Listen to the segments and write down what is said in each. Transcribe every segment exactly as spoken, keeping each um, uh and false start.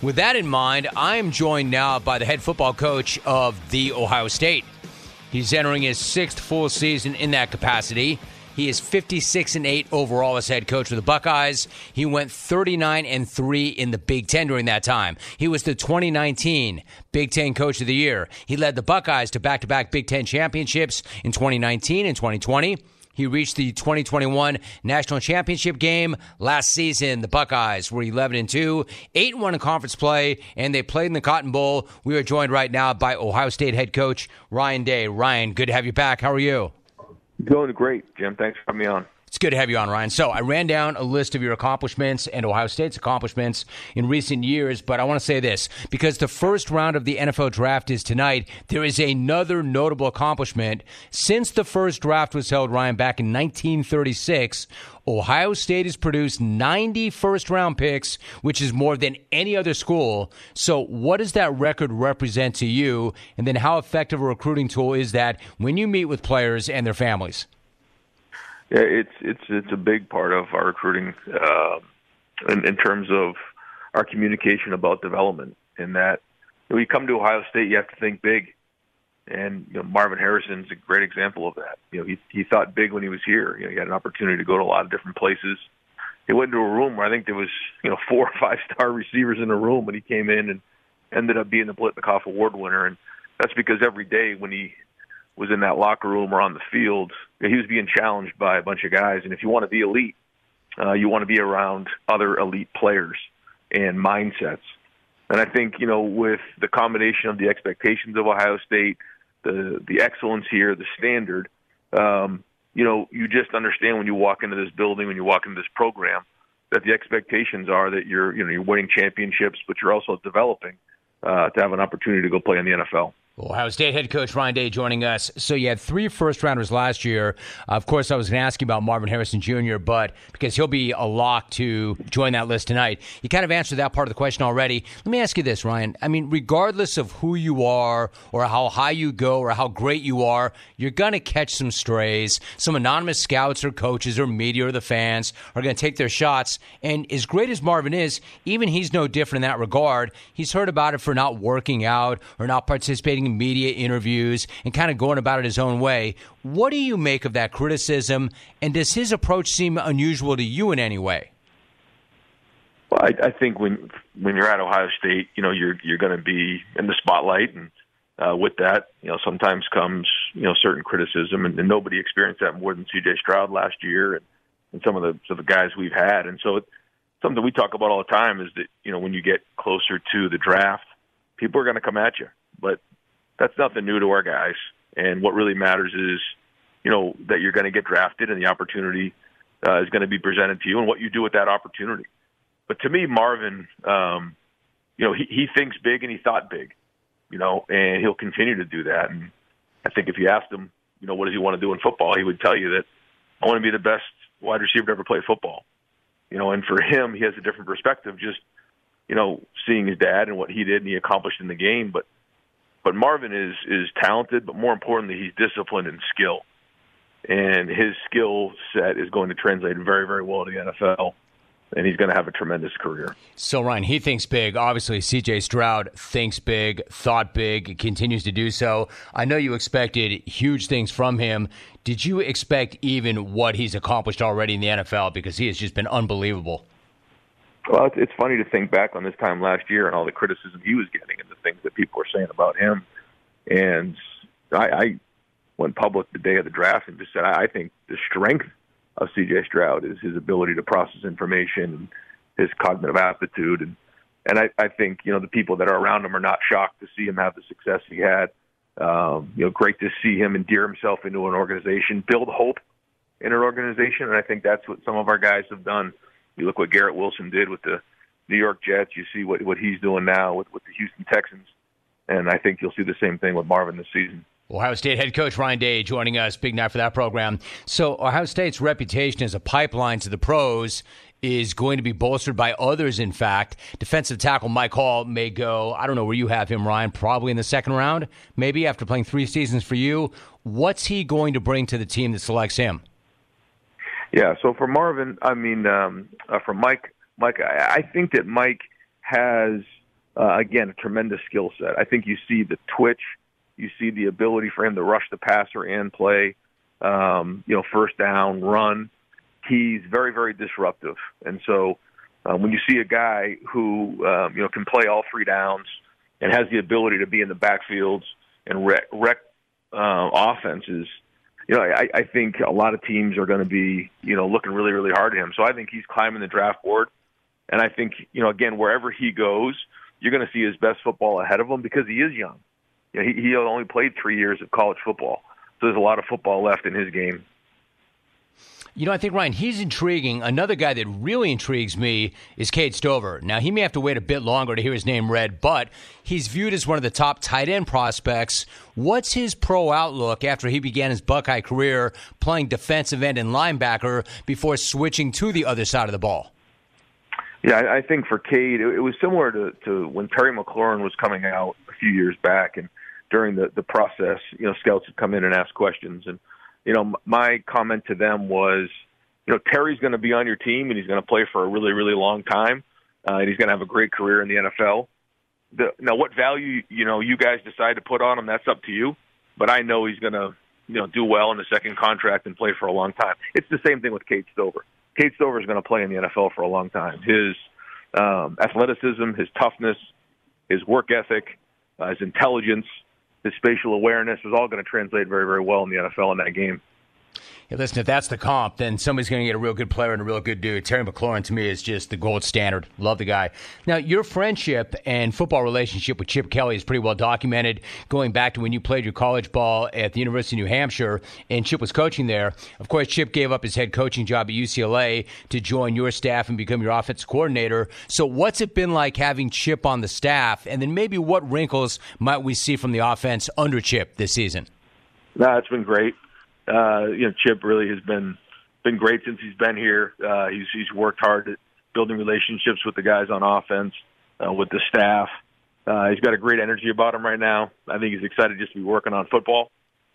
With that in mind, I am joined now by the head football coach of The Ohio State. He's entering his sixth full season in that capacity. He is fifty-six and eight overall as head coach of the Buckeyes. He went thirty-nine and three in the Big Ten during that time. He was the twenty nineteen Big Ten Coach of the Year. He led the Buckeyes to back-to-back Big Ten championships in twenty nineteen and twenty twenty. He reached the twenty twenty-one National Championship game last season. The Buckeyes were eleven and two, eight and one in conference play, and they played in the Cotton Bowl. We are joined right now by Ohio State head coach Ryan Day. Ryan, good to have you back. How are you? Doing great, Jim. Thanks for having me on. It's good to have you on, Ryan. So I ran down a list of your accomplishments and Ohio State's accomplishments in recent years, but I want to say this. Because the first round of the N F L draft is tonight, there is another notable accomplishment. Since the first draft was held, Ryan, back in nineteen thirty-six, Ohio State has produced ninety first-round picks, which is more than any other school. So what does that record represent to you? And then how effective a recruiting tool is that when you meet with players and their families? Yeah, it's it's it's a big part of our recruiting uh, in, in terms of our communication about development. In that, when you come to Ohio State, you have to think big, and you know Marvin Harrison's a great example of that. You know, he he thought big when he was here. You know, he had an opportunity to go to a lot of different places. He went into a room where I think there was you know four or five star receivers in the room when he came in, and ended up being the Blitnikoff Award winner. And that's because every day when he was in that locker room or on the field, he was being challenged by a bunch of guys. And if you want to be elite, uh, you want to be around other elite players and mindsets. And I think, you know, with the combination of the expectations of Ohio State, the the excellence here, the standard, um, you know, you just understand when you walk into this building, when you walk into this program, that the expectations are that you're, you know, you're winning championships, but you're also developing uh, to have an opportunity to go play in the N F L. Ohio State head coach Ryan Day joining us. So you had three first-rounders last year. Uh, of course, I was going to ask you about Marvin Harrison Junior, but because he'll be a lock to join that list tonight, you kind of answered that part of the question already. Let me ask you this, Ryan. I mean, regardless of who you are or how high you go or how great you are, you're going to catch some strays. Some anonymous scouts or coaches or media or the fans are going to take their shots. And as great as Marvin is, even he's no different in that regard. He's heard about it for not working out or not participating in media interviews and kind of going about it his own way. What do you make of that criticism, and does his approach seem unusual to you in any way? Well, I, I think when when you're at Ohio State, you know you're you're going to be in the spotlight, and uh, with that, you know sometimes comes you know certain criticism, and, and nobody experienced that more than C J Stroud last year, and, and some of the some of the guys we've had, and so it's something we talk about all the time is that you know when you get closer to the draft, people are going to come at you, but that's nothing new to our guys. And what really matters is, you know, that you're going to get drafted and the opportunity uh, is going to be presented to you and what you do with that opportunity. But to me, Marvin, um, you know, he, he thinks big and he thought big, you know, and he'll continue to do that. And I think if you asked him, you know, what does he want to do in football, he would tell you that I want to be the best wide receiver to ever play football. You know, and for him, he has a different perspective, just, you know, seeing his dad and what he did and he accomplished in the game. But But Marvin is is talented, but more importantly, he's disciplined and skill. And his skill set is going to translate very, very well to the N F L, and he's going to have a tremendous career. So, Ryan, he thinks big. Obviously, C J Stroud thinks big, thought big, continues to do so. I know you expected huge things from him. Did you expect even what he's accomplished already in the N F L? Because he has just been unbelievable. Well, it's funny to think back on this time last year and all the criticism he was getting and the things that people were saying about him. And I, I went public the day of the draft and just said I think the strength of C J Stroud is his ability to process information and his cognitive aptitude. And, and I, I think, you know, the people that are around him are not shocked to see him have the success he had. Um, you know, great to see him endear himself into an organization, build hope in an organization. And I think that's what some of our guys have done. You look what Garrett Wilson did with the New York Jets. You see what, what he's doing now with, with the Houston Texans. And I think you'll see the same thing with Marvin this season. Ohio State head coach Ryan Day joining us. Big night for that program. So Ohio State's reputation as a pipeline to the pros is going to be bolstered by others, in fact. Defensive tackle Mike Hall may go, I don't know where you have him, Ryan, probably in the second round, maybe after playing three seasons for you. What's he going to bring to the team that selects him? Yeah, so for Marvin, I mean, um, uh, for Mike, Mike, I, I think that Mike has uh, again, a tremendous skill set. I think you see the twitch, you see the ability for him to rush the passer and play, um, you know, first down, run. He's very, very disruptive. And so uh, when you see a guy who, um, you know, can play all three downs and has the ability to be in the backfields and wreck, wreck uh, offenses, you know, I, I think a lot of teams are going to be, you know, looking really, really hard at him. So I think he's climbing the draft board. And I think, you know, again, wherever he goes, you're going to see his best football ahead of him because he is young. You know, he, he only played three years of college football. So there's a lot of football left in his game. You know, I think, Ryan, he's intriguing. Another guy that really intrigues me is Cade Stover. Now, he may have to wait a bit longer to hear his name read, but he's viewed as one of the top tight end prospects. What's his pro outlook after he began his Buckeye career playing defensive end and linebacker before switching to the other side of the ball? Yeah, I think for Cade, it was similar to, to when Terry McLaurin was coming out a few years back, and during the, the process, you know, scouts would come in and ask questions. And, you know, my comment to them was, you know, Terry's going to be on your team, and he's going to play for a really, really long time, uh, and he's going to have a great career in the N F L. The, now, what value, you know, you guys decide to put on him, that's up to you. But I know he's going to, you know, do well in the second contract and play for a long time. It's the same thing with Cade Stover. Cade Stover is going to play in the N F L for a long time. His um, athleticism, his toughness, his work ethic, uh, his intelligence, his spatial awareness is all going to translate very, very well in the N F L in that game. Hey, listen, if that's the comp, then somebody's going to get a real good player and a real good dude. Terry McLaurin, to me, is just the gold standard. Love the guy. Now, your friendship and football relationship with Chip Kelly is pretty well documented, going back to when you played your college ball at the University of New Hampshire, and Chip was coaching there. Of course, Chip gave up his head coaching job at U C L A to join your staff and become your offensive coordinator. So what's it been like having Chip on the staff? And then maybe what wrinkles might we see from the offense under Chip this season? No, it's been great. Uh, you know, Chip really has been been great since he's been here. Uh, he's he's worked hard at building relationships with the guys on offense, uh, with the staff. Uh, he's got a great energy about him right now. I think he's excited just to be working on football,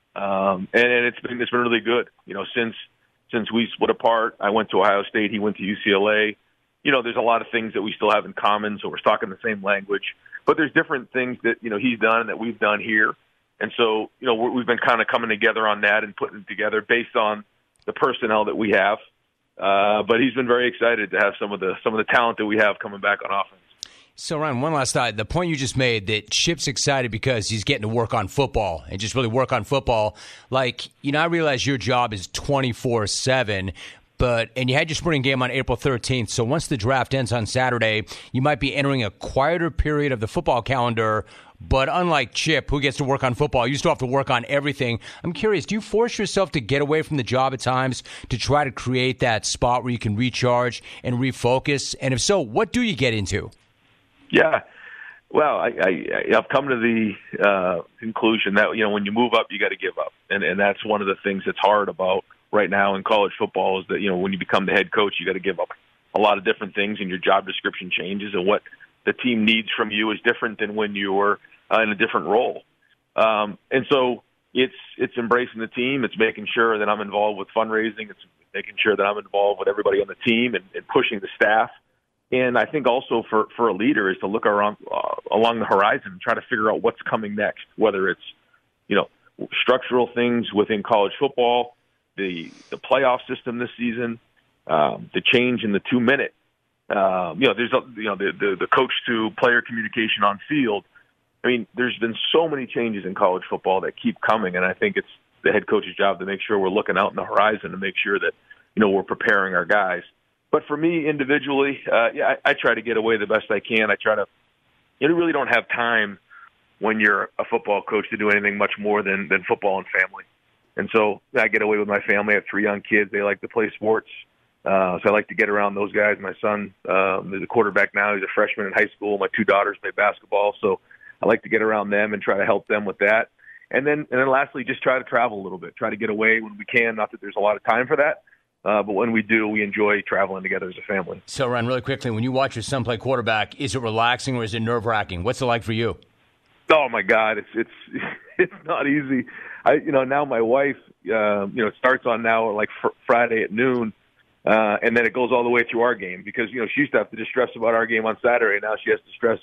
um, and, and it's been it's been really good. You know, since since we split apart, I went to Ohio State. He went to U C L A. You know, there's a lot of things that we still have in common, so we're talking the same language. But there's different things that you know he's done and that we've done here. And so, you know, we've been kind of coming together on that and putting it together based on the personnel that we have. Uh, but he's been very excited to have some of the some of the talent that we have coming back on offense. So, Ryan, one last thought. The point you just made that Chip's excited because he's getting to work on football and just really work on football. Like, you know, I realize your job is twenty-four seven. But and you had your spring game on April thirteenth, so once the draft ends on Saturday, you might be entering a quieter period of the football calendar. But unlike Chip, who gets to work on football, you still have to work on everything. I'm curious, do you force yourself to get away from the job at times to try to create that spot where you can recharge and refocus? And if so, what do you get into? Yeah, well, I, I, I've come to the uh, conclusion that, you know, when you move up, you got to give up. And, and that's one of the things that's hard about right now in college football is that, you know, when you become the head coach, you got to give up a lot of different things and your job description changes and what the team needs from you is different than when you were uh, in a different role. Um, and so it's, it's embracing the team. It's making sure that I'm involved with fundraising. It's making sure that I'm involved with everybody on the team and, and pushing the staff. And I think also for, for a leader is to look around uh, along the horizon and try to figure out what's coming next, whether it's, you know, structural things within college football, the the playoff system this season, um, the change in the two minute, um, you know, there's a, you know the, the the coach to player communication on field. I mean, there's been so many changes in college football that keep coming, and I think it's the head coach's job to make sure we're looking out in the horizon to make sure that, you know, we're preparing our guys. But for me individually, uh, yeah, I, I try to get away the best I can. I try to, you really don't have time when you're a football coach to do anything much more than than football and family. And so I get away with my family. I have three young kids. They like to play sports. Uh, so I like to get around those guys. My son um, is a quarterback now. He's a freshman in high school. My two daughters play basketball. So I like to get around them and try to help them with that. And then and then lastly, just try to travel a little bit. Try to get away when we can. Not that there's a lot of time for that. Uh, but when we do, we enjoy traveling together as a family. So, Ryan, really quickly, when you watch your son play quarterback, is it relaxing or is it nerve-wracking? What's it like for you? Oh, my God. It's it's it's not easy. I, you know, now my wife, uh, you know, it starts on now like fr- Friday at noon, uh, and then it goes all the way through our game because, you know, she used to have to just stress about our game on Saturday. Now she has to stress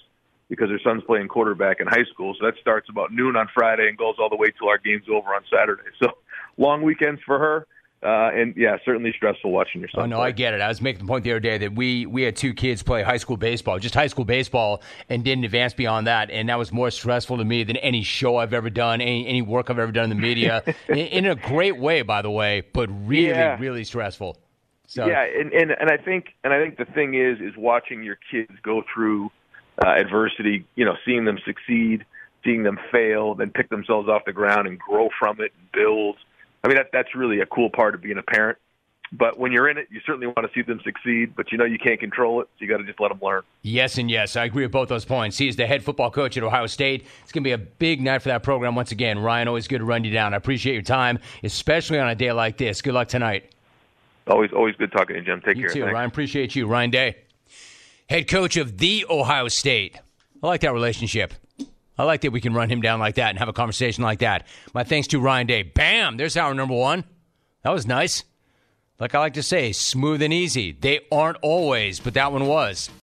because her son's playing quarterback in high school. So that starts about noon on Friday and goes all the way till our game's over on Saturday. So long weekends for her. Uh, and, yeah, certainly stressful watching your son Oh, no, play. I get it. I was making the point the other day that we, we had two kids play high school baseball, just high school baseball, and didn't advance beyond that. And that was more stressful to me than any show I've ever done, any, any work I've ever done in the media, in, in a great way, by the way, but really, yeah. really stressful. So Yeah, and, and, and I think and I think the thing is is watching your kids go through uh, adversity, you know, seeing them succeed, seeing them fail, then pick themselves off the ground and grow from it and build. I mean, that that's really a cool part of being a parent. But when you're in it, you certainly want to see them succeed, but you know you can't control it, so you got to just let them learn. Yes and yes. I agree with both those points. He is the head football coach at Ohio State. It's going to be a big night for that program once again. Ryan, always good to run you down. I appreciate your time, especially on a day like this. Good luck tonight. Always always good talking to you, Jim. Take You care. too, Thanks. Ryan. Appreciate you. Ryan Day, head coach of the Ohio State. I like that relationship. I like that we can run him down like that and have a conversation like that. My thanks to Ryan Day. Bam! There's our number one. That was nice. Like I like to say, smooth and easy. They aren't always, but that one was.